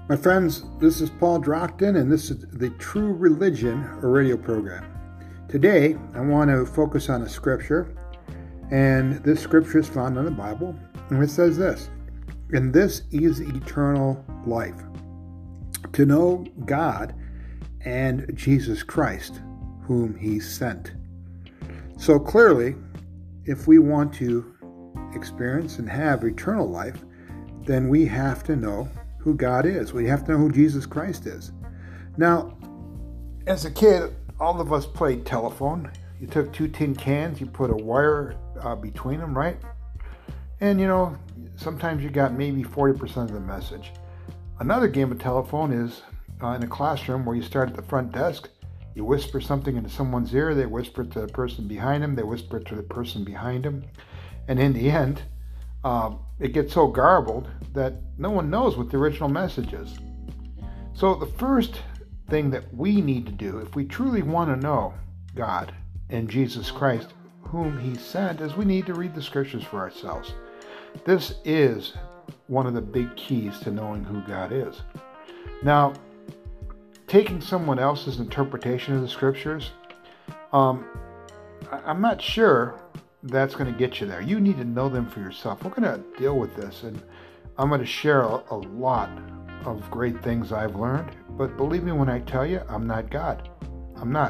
My friends, this is Paul Drockton, and this is the True Religion, a radio program. Today, I want to focus on a scripture, and this scripture is found in the Bible, and it says this: "And this is eternal life, to know God and Jesus Christ, whom He sent." So clearly, if we want to experience and have eternal life, then we have to know who God is. We have to know who Jesus Christ is. Now, as a kid, all of us played telephone. You took two tin cans, you put a wire between them, right? And sometimes you got maybe 40% of the message. Another game of telephone is in a classroom where you start at the front desk, you whisper something into someone's ear, they whisper it to the person behind them, they whisper it to the person behind them, and in the end, it gets so garbled that no one knows what the original message is. So the first thing that we need to do, if we truly want to know God and Jesus Christ, whom He sent, is we need to read the scriptures for ourselves. This is one of the big keys to knowing who God is. Now, taking someone else's interpretation of the scriptures, I'm not sure that's going to get you there. You need to know them for yourself. We're going to deal with this, and I'm going to share a lot of great things I've learned, but believe me when I tell you, I'm not God. I'm not.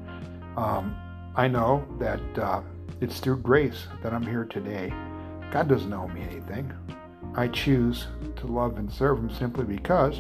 I know that it's through grace that I'm here today. God doesn't owe me anything. I choose to love and serve Him simply because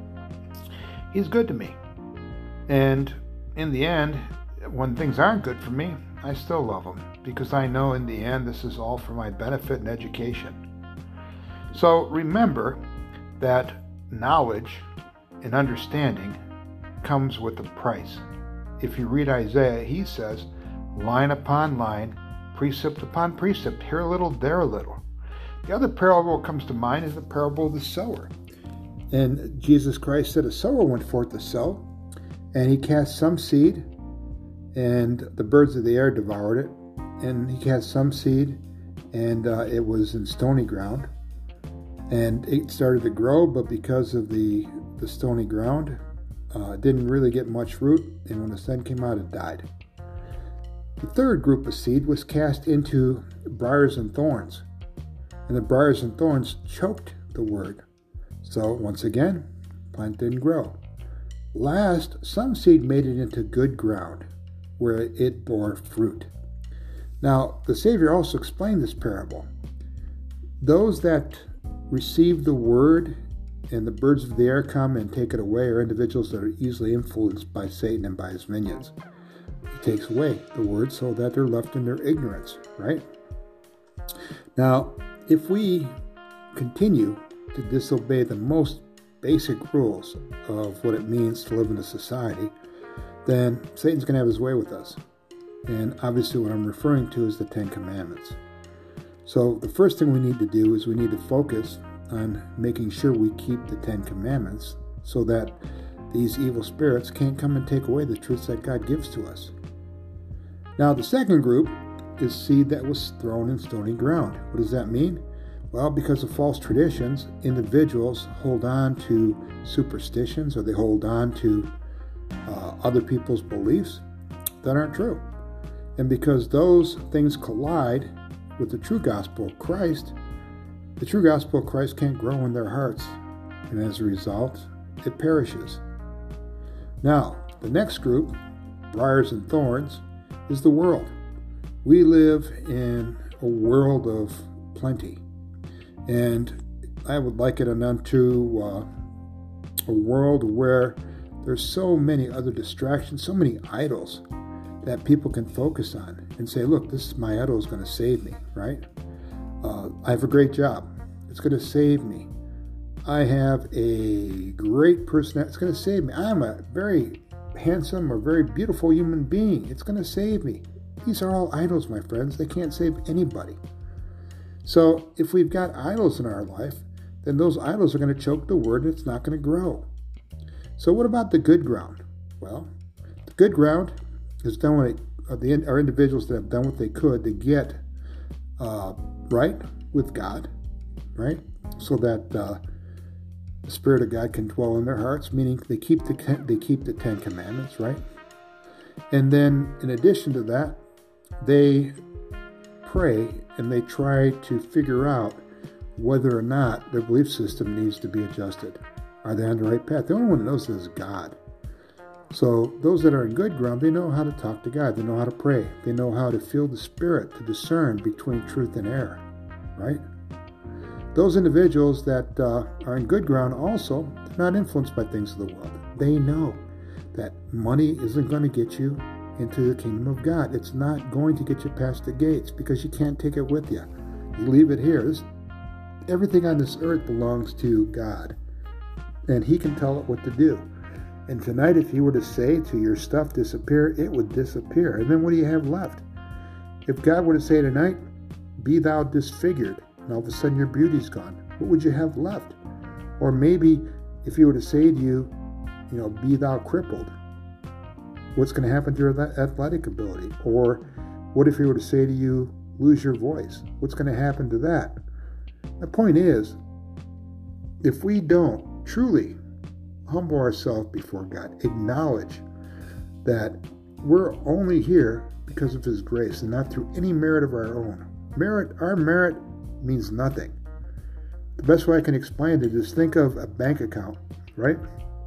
He's good to me. And in the end, when things aren't good for me, I still love Him, because I know in the end this is all for my benefit and education. So remember that knowledge and understanding comes with a price. If you read Isaiah, he says, line upon line, precept upon precept, here a little, there a little. The other parable that comes to mind is the parable of the sower. And Jesus Christ said a sower went forth to sow, and he cast some seed, and the birds of the air devoured it. And he cast some seed, and it was in stony ground. And it started to grow, but because of the stony ground, it didn't really get much fruit. And when the sun came out, it died. The third group of seed was cast into briars and thorns. And the briars and thorns choked the word. So once again, plant didn't grow. Last, some seed made it into good ground, where it bore fruit. Now, the Savior also explained this parable. Those that receive the word and the birds of the air come and take it away are individuals that are easily influenced by Satan and by his minions. He takes away the word so that they're left in their ignorance, right? Now, if we continue to disobey the most basic rules of what it means to live in a society, then Satan's going to have his way with us. And obviously what I'm referring to is the Ten Commandments. So the first thing we need to do is we need to focus on making sure we keep the Ten Commandments so that these evil spirits can't come and take away the truths that God gives to us. Now the second group is seed that was thrown in stony ground. What does that mean? Well, because of false traditions, individuals hold on to superstitions, or they hold on to other people's beliefs that aren't true. And because those things collide with the true gospel of Christ, the true gospel of Christ can't grow in their hearts. And as a result, it perishes. Now, the next group, briars and thorns, is the world. We live in a world of plenty. And I would liken it unto a world where there's so many other distractions, so many idols that people can focus on and say, look, this is my idol is going to save me, right? I have a great job. It's going to save me. I have a great personality. It's going to save me. I'm a very handsome or very beautiful human being. It's going to save me. These are all idols, my friends. They can't save anybody. So if we've got idols in our life, then those idols are going to choke the word and it's not going to grow. So what about the good ground? Well, the good ground is done what are individuals that have done what they could to get right with God, right? So that the Spirit of God can dwell in their hearts, meaning they keep the Ten Commandments, right? And then, in addition to that, they pray and they try to figure out whether or not their belief system needs to be adjusted. Are they on the right path? The only one that knows this is God. So those that are in good ground, they know how to talk to God. They know how to pray. They know how to feel the Spirit to discern between truth and error, right? Those individuals that are in good ground also, they're not influenced by things of the world. They know that money isn't going to get you into the kingdom of God. It's not going to get you past the gates because you can't take it with you. You leave it here. Everything on this earth belongs to God, and He can tell it what to do. And tonight, if He were to say to your stuff disappear, it would disappear. And then what do you have left? If God were to say tonight, be thou disfigured, and all of a sudden your beauty's gone, what would you have left? Or maybe if He were to say to you, be thou crippled, what's going to happen to your athletic ability? Or what if He were to say to you, lose your voice? What's going to happen to that? My point is, if we don't truly humble ourselves before God, acknowledge that we're only here because of His grace and not through any merit of our own. Our merit means nothing. The best way I can explain it is think of a bank account, right?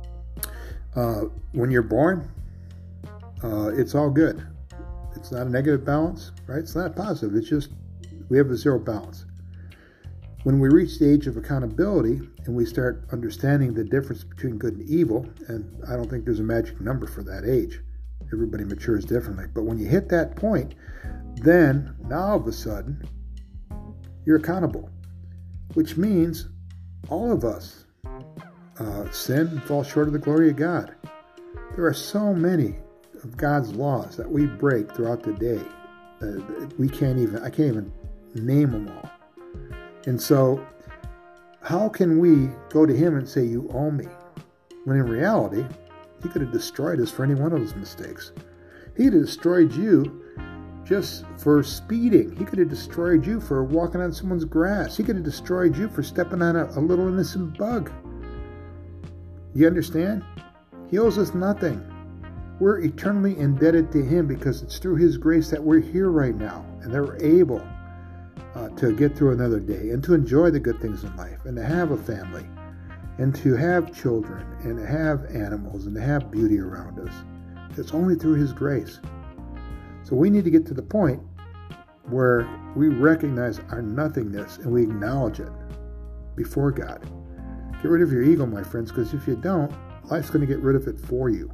When you're born, it's all good. It's not a negative balance, right? It's not positive. It's just we have a zero balance. When we reach the age of accountability and we start understanding the difference between good and evil, and I don't think there's a magic number for that age. Everybody matures differently. But when you hit that point, then now all of a sudden, you're accountable, which means all of us sin and fall short of the glory of God. There are so many of God's laws that we break throughout the day. I can't even name them all. And so, how can we go to Him and say, you owe me? When in reality, He could have destroyed us for any one of those mistakes. He could have destroyed you just for speeding. He could have destroyed you for walking on someone's grass. He could have destroyed you for stepping on a little innocent bug. You understand? He owes us nothing. We're eternally indebted to Him because it's through His grace that we're here right now and that we're able to get through another day and to enjoy the good things in life and to have a family and to have children and to have animals and to have beauty around us. It's only through His grace. So we need to get to the point where we recognize our nothingness and we acknowledge it before God. Get rid of your ego, my friends, because if you don't, life's going to get rid of it for you.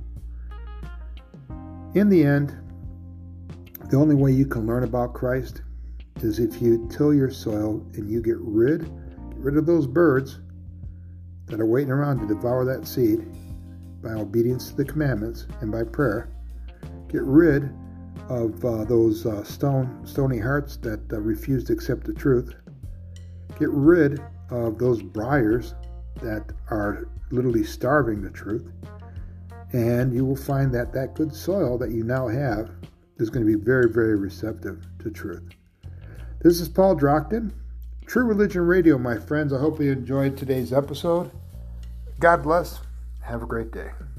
In the end, the only way you can learn about Christ is if you till your soil and you get rid of those birds that are waiting around to devour that seed by obedience to the commandments and by prayer. Get rid of those stony hearts that refuse to accept the truth. Get rid of those briars that are literally starving the truth. And you will find that that good soil that you now have is going to be very, very receptive to truth. This is Paul Drockton, True Religion Radio, my friends. I hope you enjoyed today's episode. God bless. Have a great day.